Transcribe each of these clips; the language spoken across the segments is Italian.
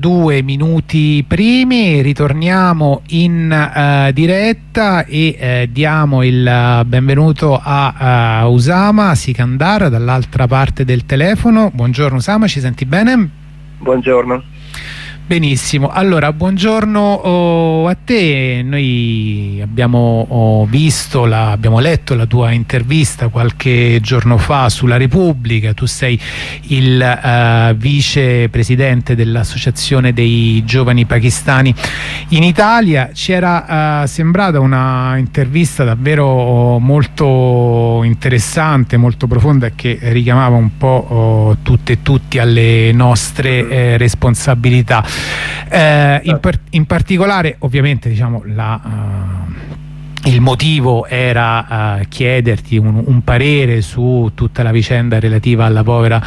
2 minuti primi, ritorniamo in diretta e diamo il benvenuto a Usama Sikandar dall'altra parte del telefono. Buongiorno Usama, ci senti bene? Buongiorno. Benissimo, allora buongiorno a te. Noi abbiamo abbiamo letto la tua intervista qualche giorno fa sulla Repubblica. Tu sei il vicepresidente dell'Associazione dei Giovani Pakistani in Italia. Ci era sembrata una intervista davvero molto interessante, molto profonda, che richiamava un po' tutte e tutti alle nostre responsabilità. In particolare, ovviamente, diciamo, il motivo era chiederti un parere su tutta la vicenda relativa alla povera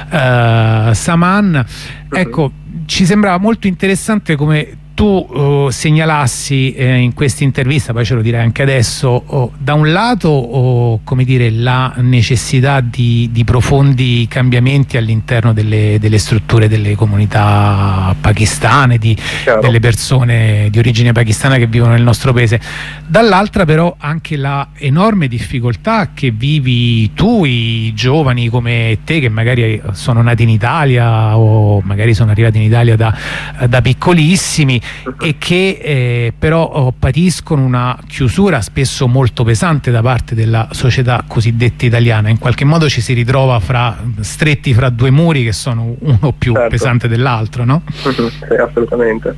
Saman. Ecco, ci sembrava molto interessante come tu segnalassi in questa intervista, poi ce lo direi anche adesso, da un lato come dire, la necessità di profondi cambiamenti all'interno delle strutture delle comunità pakistane, delle persone di origine pakistana che vivono nel nostro paese, dall'altra però anche la enorme difficoltà che vivi tu, i giovani come te che magari sono nati in Italia o magari sono arrivati in Italia da piccolissimi e che però patiscono una chiusura spesso molto pesante da parte della società cosiddetta italiana. In qualche modo ci si ritrova stretti fra due muri che sono uno più pesante dell'altro, no? Sì, assolutamente.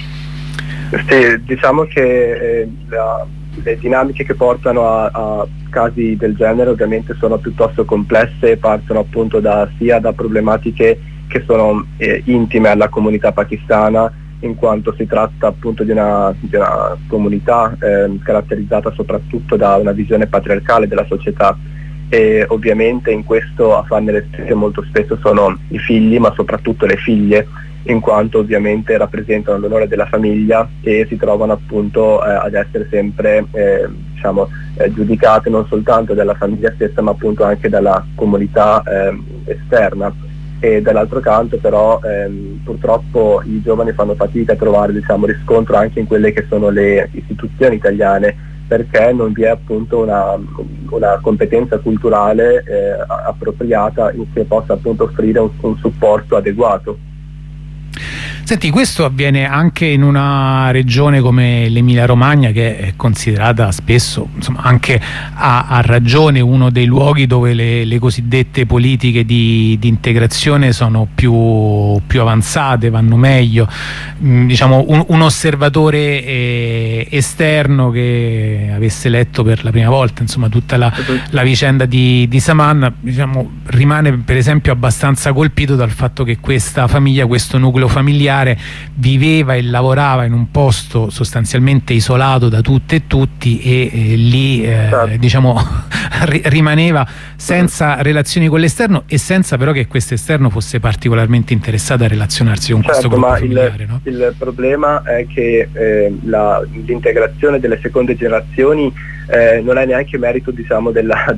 Sì, diciamo che le dinamiche che portano a casi del genere ovviamente sono piuttosto complesse e partono appunto sia da problematiche che sono intime alla comunità pakistana, in quanto si tratta appunto di una comunità caratterizzata soprattutto da una visione patriarcale della società, e ovviamente in questo a farne le spese molto spesso sono i figli, ma soprattutto le figlie, in quanto ovviamente rappresentano l'onore della famiglia e si trovano appunto ad essere sempre giudicate non soltanto dalla famiglia stessa ma appunto anche dalla comunità esterna. E dall'altro canto però purtroppo i giovani fanno fatica a trovare riscontro anche in quelle che sono le istituzioni italiane, perché non vi è appunto una competenza culturale appropriata che possa appunto offrire un supporto adeguato. Senti, questo avviene anche in una regione come l'Emilia Romagna, che è considerata spesso, insomma, anche a ragione uno dei luoghi dove le cosiddette politiche di integrazione sono più avanzate, vanno meglio. Diciamo, un osservatore esterno che avesse letto per la prima volta, insomma, tutta la vicenda di Saman, diciamo, rimane per esempio abbastanza colpito dal fatto che questa famiglia, questo nucleo familiare, viveva e lavorava in un posto sostanzialmente isolato da tutte e tutti e lì diciamo rimaneva senza relazioni con l'esterno e senza però che questo esterno fosse particolarmente interessato a relazionarsi con questo gruppo familiare, no? Il problema è che l'integrazione delle seconde generazioni non è neanche merito, diciamo, della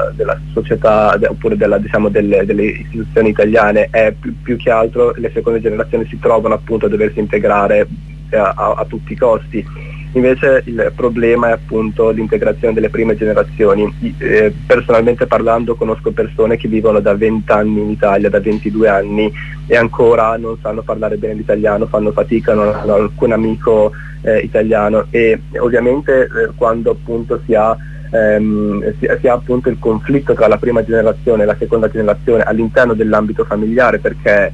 società oppure delle istituzioni italiane, è più che altro le seconde generazioni si trovano appunto a doversi integrare a tutti i costi. Invece il problema è appunto l'integrazione delle prime generazioni. Personalmente parlando conosco persone che vivono da 20 anni in Italia, da 22 anni e ancora non sanno parlare bene l'italiano, fanno fatica, non hanno alcun amico italiano, e ovviamente quando appunto si ha appunto il conflitto tra la prima generazione e la seconda generazione all'interno dell'ambito familiare, perché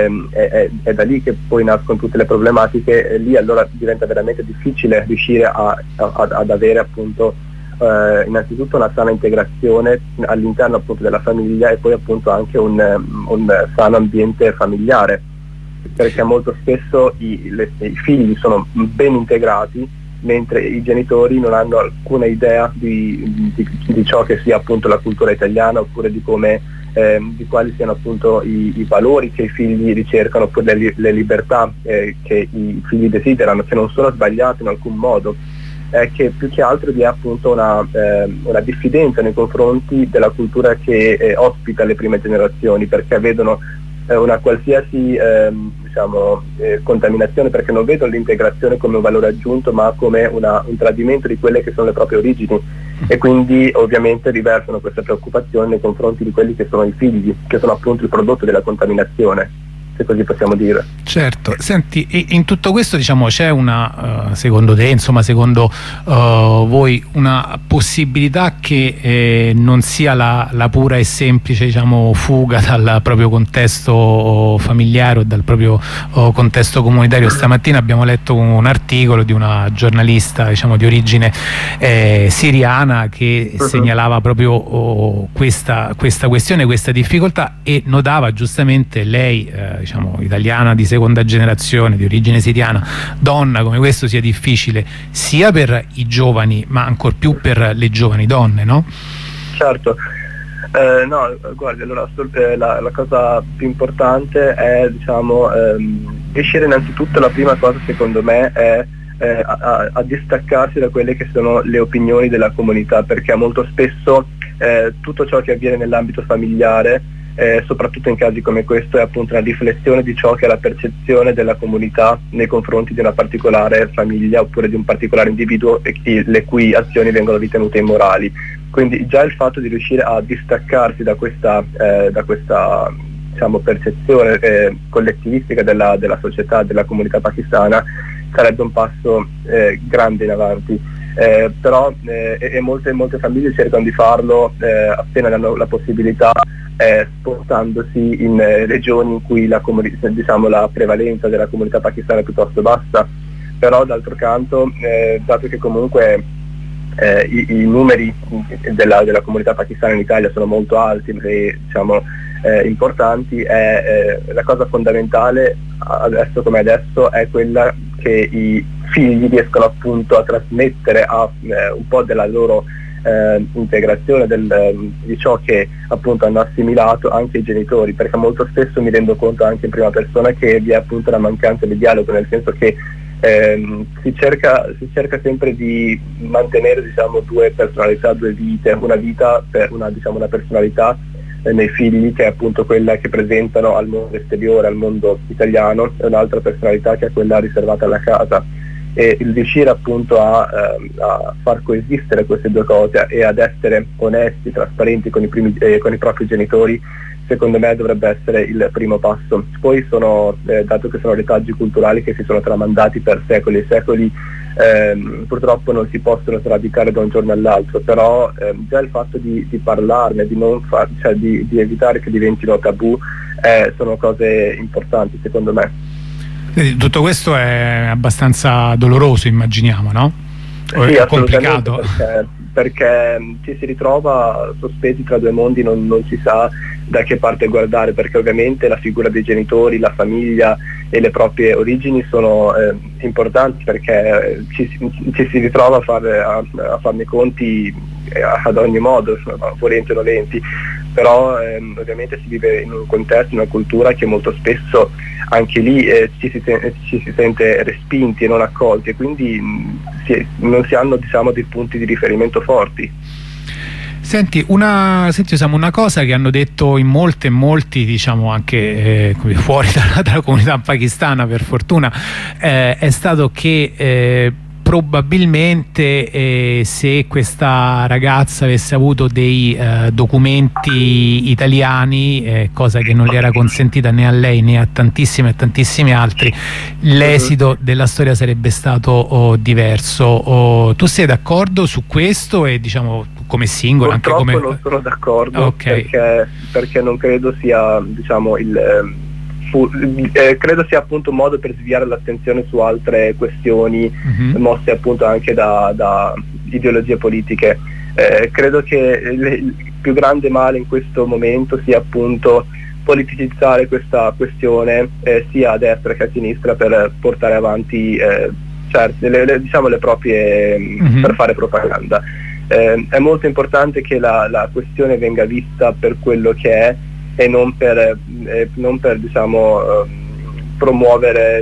è da lì che poi nascono tutte le problematiche, e lì allora diventa veramente difficile riuscire ad avere appunto innanzitutto una sana integrazione all'interno appunto della famiglia e poi appunto anche un sano ambiente familiare, perché molto spesso i figli sono ben integrati mentre i genitori non hanno alcuna idea di ciò che sia appunto la cultura italiana, oppure di come di quali siano appunto i valori che i figli ricercano, oppure le libertà che i figli desiderano, che non sono sbagliate in alcun modo. È che più che altro vi è appunto una diffidenza nei confronti della cultura che ospita le prime generazioni, perché vedono una qualsiasi contaminazione, perché non vedono l'integrazione come un valore aggiunto, ma come un tradimento di quelle che sono le proprie origini, e quindi ovviamente riversano questa preoccupazione nei confronti di quelli che sono i figli, che sono appunto il prodotto della contaminazione, se così possiamo dire. Certo. Senti, in tutto questo c'è una, secondo te, insomma, secondo voi, una possibilità che non sia la pura e semplice fuga dal proprio contesto familiare o dal proprio contesto comunitario? Stamattina abbiamo letto un articolo di una giornalista di origine siriana che segnalava proprio questa questione, questa difficoltà, e notava giustamente lei, italiana di seconda generazione, di origine siriana, donna, come questo sia difficile sia per i giovani ma ancor più per le giovani donne, no? Certo. No, guardi, allora la cosa più importante è riuscire innanzitutto, la prima cosa secondo me è a distaccarsi da quelle che sono le opinioni della comunità, perché molto spesso tutto ciò che avviene nell'ambito familiare, soprattutto in casi come questo, è appunto una riflessione di ciò che è la percezione della comunità nei confronti di una particolare famiglia oppure di un particolare individuo, le cui azioni vengono ritenute immorali. Quindi già il fatto di riuscire a distaccarsi da questa percezione collettivistica della società, della comunità pakistana, sarebbe un passo grande in avanti. Però molte famiglie cercano di farlo appena hanno la possibilità, spostandosi in regioni in cui la prevalenza della comunità pakistana è piuttosto bassa. Però d'altro canto, dato che comunque i numeri della comunità pakistana in Italia sono molto alti e importanti, la cosa fondamentale adesso come adesso è quella che i figli riescono appunto a trasmettere un po' della loro integrazione di ciò che appunto hanno assimilato anche i genitori, perché molto spesso mi rendo conto anche in prima persona che vi è appunto una mancanza di dialogo, nel senso che si cerca sempre di mantenere due personalità, due vite, una vita per una personalità nei figli, che è appunto quella che presentano al mondo esteriore, al mondo italiano, e un'altra personalità che è quella riservata alla casa. E il riuscire appunto a far coesistere queste due cose e ad essere onesti, trasparenti con i propri genitori, secondo me dovrebbe essere il primo passo. Poi dato che sono retaggi culturali che si sono tramandati per secoli e secoli, purtroppo non si possono sradicare da un giorno all'altro, però già il fatto di parlarne, di evitare che diventino tabù, sono cose importanti secondo me. Tutto questo è abbastanza doloroso, immaginiamo, no? Sì, è complicato. Perché ci si ritrova sospesi tra due mondi, non si sa da che parte guardare, perché ovviamente la figura dei genitori, la famiglia e le proprie origini sono importanti, perché ci si ritrova a farne conti ad ogni modo, volenti o nolenti, però ovviamente si vive in un contesto, in una cultura che molto spesso anche lì ci si sente respinti e non accolti, e quindi non si hanno dei punti di riferimento forti. Senti, una cosa che hanno detto in molti, anche fuori dalla comunità pakistana, per fortuna, è stato che probabilmente se questa ragazza avesse avuto dei documenti italiani, cosa che non le era consentita né a lei né a tantissimi altri, l'esito della storia sarebbe stato diverso. Tu sei d'accordo su questo? E come singolo, anche come... non sono d'accordo, okay. perché non credo sia credo sia appunto un modo per sviare l'attenzione su altre questioni mosse appunto anche da ideologie politiche. Credo che il più grande male in questo momento sia appunto politicizzare questa questione sia a destra che a sinistra, per portare avanti le proprie per fare propaganda. È molto importante che la questione venga vista per quello che è, e non per promuovere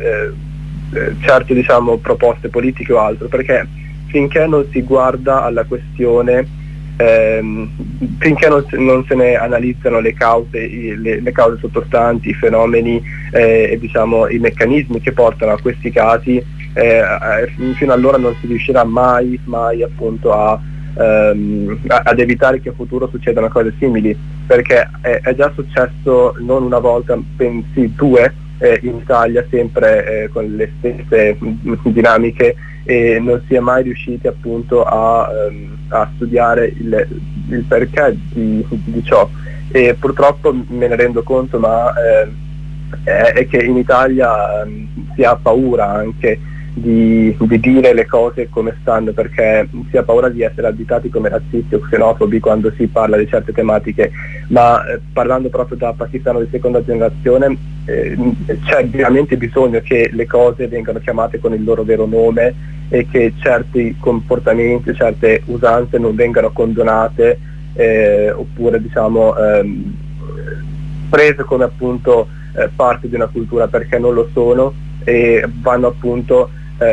certe proposte politiche o altro, perché finché non si guarda alla questione finché non se ne analizzano le cause, le cause sottostanti, i fenomeni e diciamo i meccanismi che portano a questi casi, fino allora non si riuscirà mai appunto ad evitare che in futuro succedano cose simili, perché è già successo non una volta, bensì due, in Italia, sempre con le stesse dinamiche, e non si è mai riusciti appunto a studiare il perché di ciò, e purtroppo me ne rendo conto, ma è che in Italia si ha paura anche di dire le cose come stanno, perché si ha paura di essere additati come razzisti o xenofobi quando si parla di certe tematiche, ma parlando proprio da pakistano di seconda generazione, c'è veramente bisogno che le cose vengano chiamate con il loro vero nome e che certi comportamenti, certe usanze non vengano condonate oppure diciamo prese come appunto parte di una cultura, perché non lo sono e vanno appunto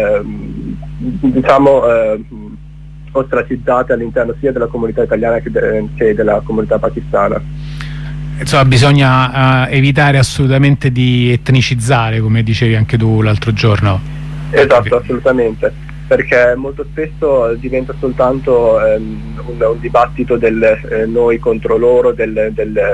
ostracizzate all'interno sia della comunità italiana che della comunità pakistana. Insomma, bisogna evitare assolutamente di etnicizzare, come dicevi anche tu l'altro giorno. Esatto, assolutamente, perché molto spesso diventa soltanto un dibattito del noi contro loro, degli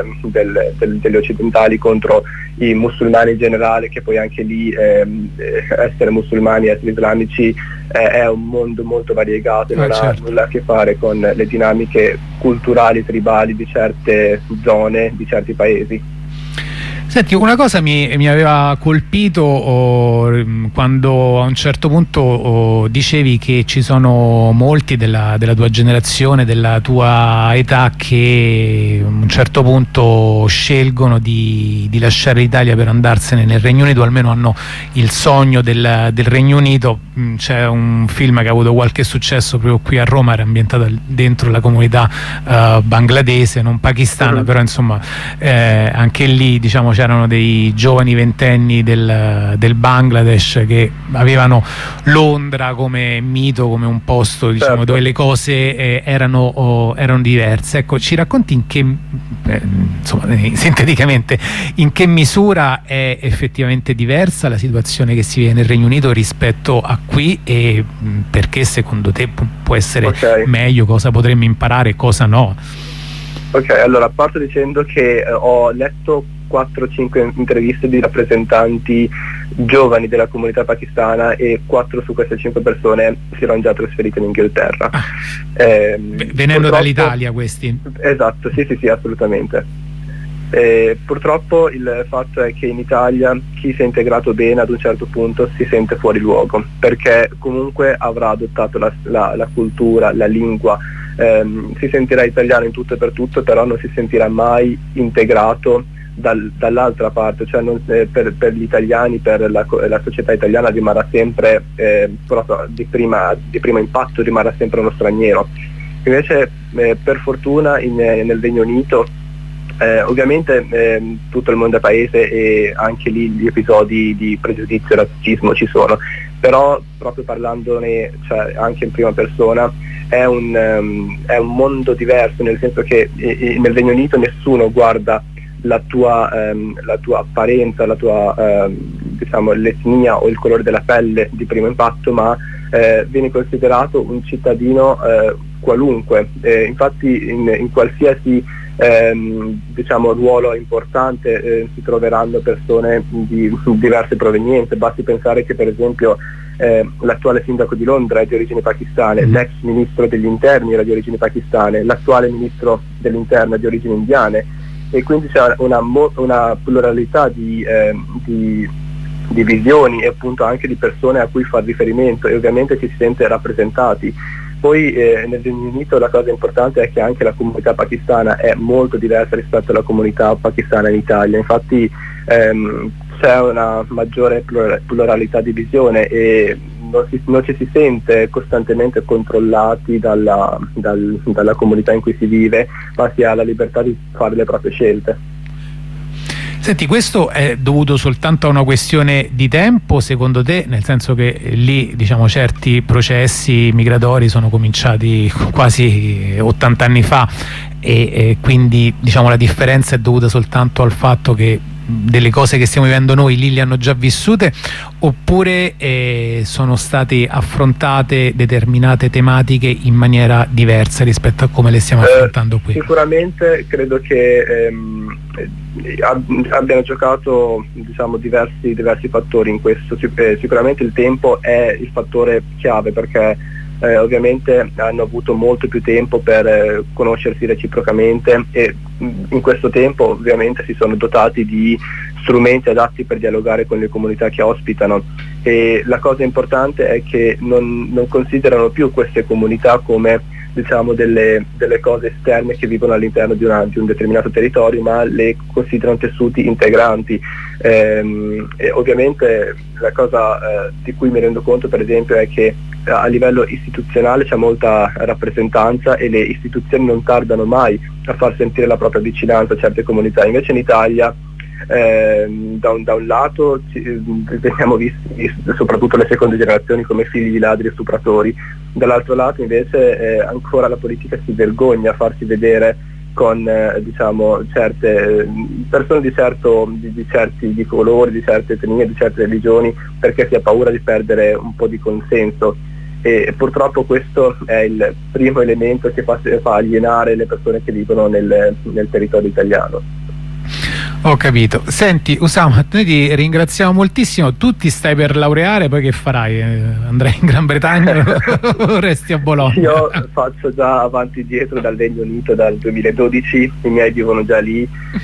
occidentali contro i musulmani in generale, che poi anche lì essere musulmani, essere islamici è un mondo molto variegato e non ha nulla a che fare con le dinamiche culturali, tribali di certe zone, di certi paesi. Senti, una cosa mi aveva colpito quando a un certo punto dicevi che ci sono molti della tua generazione, della tua età, che a un certo punto scelgono di lasciare l'Italia per andarsene nel Regno Unito, o almeno hanno il sogno del Regno Unito. C'è un film che ha avuto qualche successo proprio qui a Roma, era ambientato dentro la comunità bangladese, non pakistana, però insomma anche lì diciamo c'erano dei giovani ventenni del Bangladesh che avevano Londra come mito, come un posto diciamo dove le cose erano diverse. Ecco, ci racconti in che insomma sinteticamente in che misura è effettivamente diversa la situazione che si vive nel Regno Unito rispetto a qui, e perché secondo te può essere meglio, cosa potremmo imparare, cosa no? Ok, allora parto dicendo che ho letto 4-5 interviste di rappresentanti giovani della comunità pakistana e 4 su queste 5 persone si erano già trasferite in Inghilterra. Venendo dall'Italia questi? Esatto, sì, assolutamente. Purtroppo il fatto è che in Italia chi si è integrato bene ad un certo punto si sente fuori luogo, perché comunque avrà adottato la cultura, la lingua, si sentirà italiano in tutto e per tutto, però non si sentirà mai integrato dall'altra parte, cioè per gli italiani, per la società italiana rimarrà sempre proprio di primo impatto rimarrà sempre uno straniero. Invece per fortuna nel Regno Unito ovviamente tutto il mondo è paese e anche lì gli episodi di pregiudizio e razzismo ci sono, però proprio parlandone cioè, anche in prima persona è un mondo diverso, nel senso che nel Regno Unito nessuno guarda la tua apparenza, la tua diciamo l'etnia o il colore della pelle di primo impatto, ma vieni considerato un cittadino qualunque, infatti in qualsiasi diciamo ruolo importante si troveranno persone di diverse provenienze. Basti pensare che per esempio l'attuale sindaco di Londra è di origini pakistane, l'ex ministro degli interni era di origini pakistane, l'attuale ministro dell'interno è di origini indiane, e quindi c'è una pluralità di visioni e appunto anche di persone a cui far riferimento, e ovviamente ci si sente rappresentati. Poi nel Regno Unito la cosa importante è che anche la comunità pakistana è molto diversa rispetto alla comunità pakistana in Italia, infatti c'è una maggiore pluralità di visione e non ci si sente costantemente controllati dalla comunità in cui si vive, ma si ha la libertà di fare le proprie scelte. Senti, questo è dovuto soltanto a una questione di tempo, secondo te? Nel senso che lì, diciamo, certi processi migratori sono cominciati quasi 80 anni fa e quindi, diciamo, la differenza è dovuta soltanto al fatto che delle cose che stiamo vivendo noi lì le hanno già vissute, oppure sono state affrontate determinate tematiche in maniera diversa rispetto a come le stiamo affrontando qui? Sicuramente credo che abbiano giocato, diciamo, diversi fattori in questo. Sicuramente il tempo è il fattore chiave, perché ovviamente hanno avuto molto più tempo per conoscersi reciprocamente e in questo tempo ovviamente si sono dotati di strumenti adatti per dialogare con le comunità che ospitano, e la cosa importante è che non considerano più queste comunità come, diciamo, delle cose esterne che vivono all'interno di un determinato territorio, ma le considerano tessuti integranti. E ovviamente la cosa di cui mi rendo conto, per esempio, è che a livello istituzionale c'è molta rappresentanza e le istituzioni non tardano mai a far sentire la propria vicinanza a certe comunità. Invece in Italia da un lato veniamo visti, soprattutto le seconde generazioni, come figli di ladri e stupratori, dall'altro lato invece ancora la politica si vergogna a farsi vedere con diciamo certe persone di certi colori, di certe etnie, di certe religioni, perché si ha paura di perdere un po' di consenso, e purtroppo questo è il primo elemento che fa alienare le persone che vivono nel territorio italiano. Ho capito. Senti Usama, noi ti ringraziamo moltissimo. Tu ti stai per laureare, poi che farai? Andrai in Gran Bretagna o resti a Bologna? Io faccio già avanti e dietro dal Regno Unito dal 2012, i miei vivono già lì.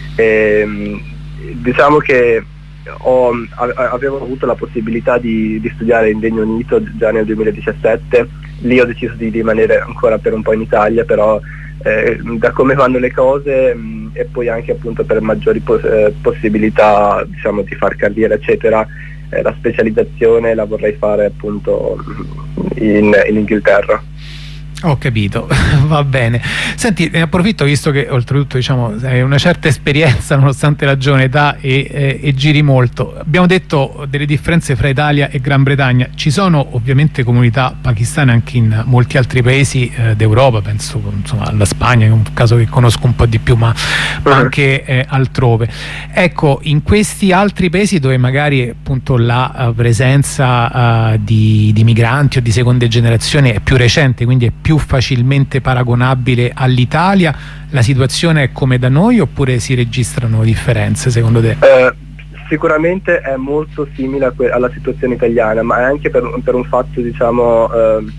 Diciamo che avevo avuto la possibilità di studiare in Regno Unito già nel 2017, lì ho deciso di rimanere ancora per un po' in Italia, però da come vanno le cose e poi anche appunto per maggiori possibilità, diciamo, di far carriera eccetera, la specializzazione la vorrei fare appunto in Inghilterra. Ho capito, va bene. Senti, ne approfitto, visto che oltretutto, diciamo, hai una certa esperienza nonostante la giovane età e giri molto. Abbiamo detto delle differenze fra Italia e Gran Bretagna. Ci sono ovviamente comunità pakistane anche in molti altri paesi d'Europa, penso insomma alla Spagna, che è un caso che conosco un po' di più, ma anche altrove. Ecco, in questi altri paesi dove magari appunto la presenza di migranti o di seconde generazioni è più recente, quindi è più facilmente paragonabile all'Italia, la situazione è come da noi oppure si registrano differenze secondo te? Sicuramente è molto simile alla situazione italiana, ma è anche per un fatto, diciamo,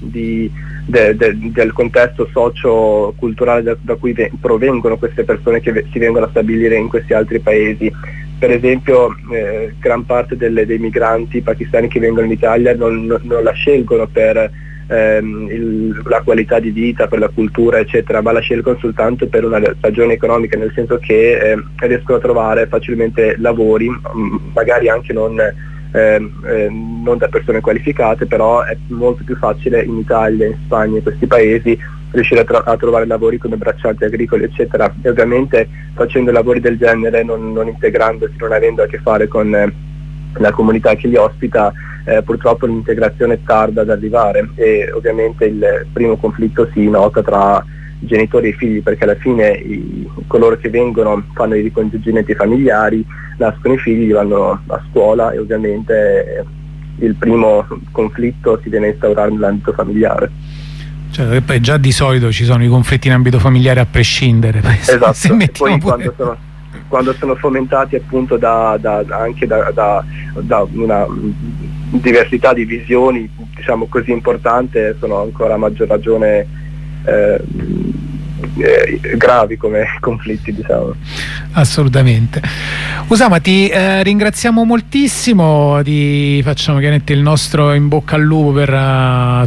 del contesto socio-culturale da cui provengono queste persone che si vengono a stabilire in questi altri paesi. Per esempio gran parte dei migranti pakistani che vengono in Italia non la scelgono per la qualità di vita, per la cultura eccetera, ma la scelgono soltanto per una ragione economica, nel senso che riescono a trovare facilmente lavori, magari anche non da persone qualificate, però è molto più facile in Italia, in Spagna, in questi paesi riuscire a trovare lavori come braccianti agricoli eccetera, e ovviamente facendo lavori del genere, non integrandosi, non avendo a che fare con la comunità che li ospita, purtroppo l'integrazione tarda ad arrivare, e ovviamente il primo conflitto si nota tra genitori e figli, perché alla fine coloro che vengono fanno i ricongiungimenti familiari, nascono i figli, vanno a scuola e ovviamente il primo conflitto si viene a instaurare nell'ambito familiare. Cioè, che poi già di solito ci sono i conflitti in ambito familiare a prescindere. Esatto, e poi quando sono fomentati appunto anche da una diversità di visioni, diciamo così, importante, sono ancora a maggior ragione gravi come conflitti, diciamo. Assolutamente. Usama, ti ringraziamo moltissimo, ti facciamo chiaramente il nostro in bocca al lupo per